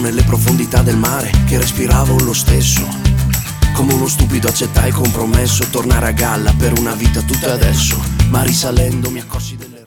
nelle profondità del mare, che respiravo lo stesso. Come uno stupido accettai compromesso, tornare a galla per una vita tutta adesso. Ma risalendo mi accorsi delle